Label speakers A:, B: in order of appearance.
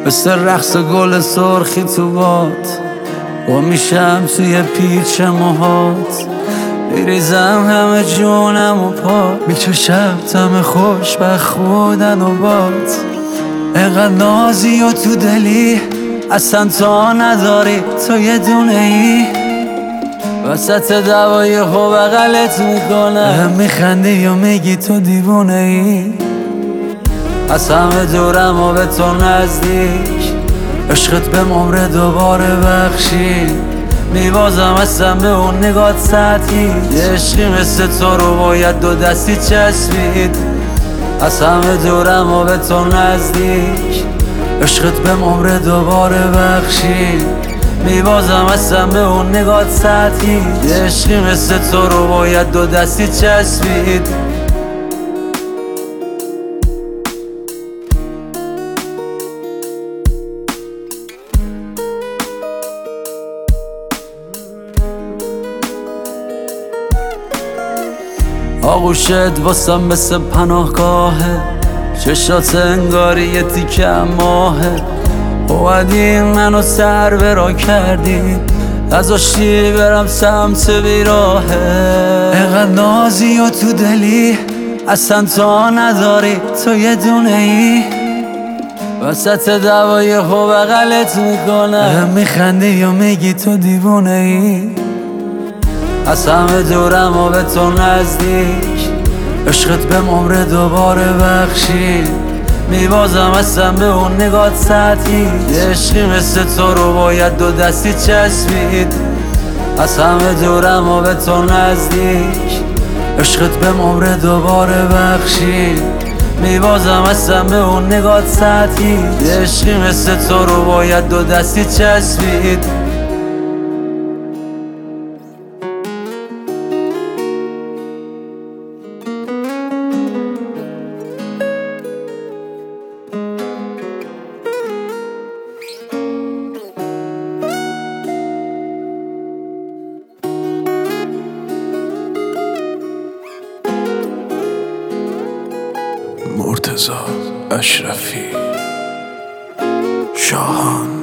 A: مثل رقص گل سرخی تو باد و میشم توی پیچ موهات، میریزم همه جونم و پا، میچشم تم خوشبخت بودن و باد. اینقدر نازی و تو دلی اصلا تا نداری، تو یه دونه ای وسط دوای خو بغلت میکنم، میخندی و میگی تو دیوونه ای. از همه دورم و به تو نزدیک، عشقت به عمر دوباره بخشی، میبازم اصلا به اون نگات سطحی، یه عشقی مثل تو رو باید دو دستی چسبید. از همه دورم و به تو نزدیک، عشقت به عمر دوباره بخشی، میبازم اصلا به اون نگات سطحی، یه عشقی مثل تو رو باید دو دستی چسبید. آغوشت واسم مثل پناهگاهه، چشات انگاری یه تیکه ماهه، اومدی منو سر برا کردی، نذاشتی برم سمت بیراهه. اینقدر نازی و تو دلی اصلا تا نداری، تو یه دونه ای وسط دوای خو بغلت میکنم، میخندی و میگی تو دیوونه ای. از همه دورم و به تو نزدیک، عشقت به عمر دوباره بخشی، میبازم اصلا به اون نگات سطحی، یه عشقی مثل تو رو باید دو دستی چسبید. از همه دورم و به تو نزدیک، عشقت به عمر دوباره بخشی، میبازم اصلا به اون نگات سطحی، یه عشقی مثل تو رو باید دو دستی چسبید.
B: مرتضی اشرفی شاهان.